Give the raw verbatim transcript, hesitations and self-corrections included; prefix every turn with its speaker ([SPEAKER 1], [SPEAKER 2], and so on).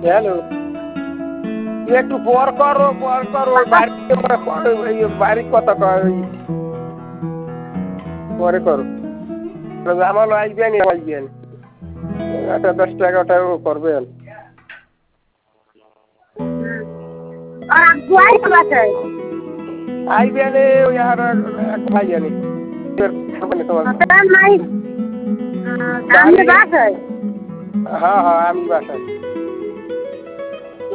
[SPEAKER 1] hello একটু পর করো পর করো বাড়িতে বাড়ির কথা কয় পরে করো আমার আসবেন আসবেন একটা দশ টাকাটা করবেন আইবেন ওই আর ভাই জানি
[SPEAKER 2] আমি বাসায়
[SPEAKER 1] হ্যাঁ হ্যাঁ আমি বাসায়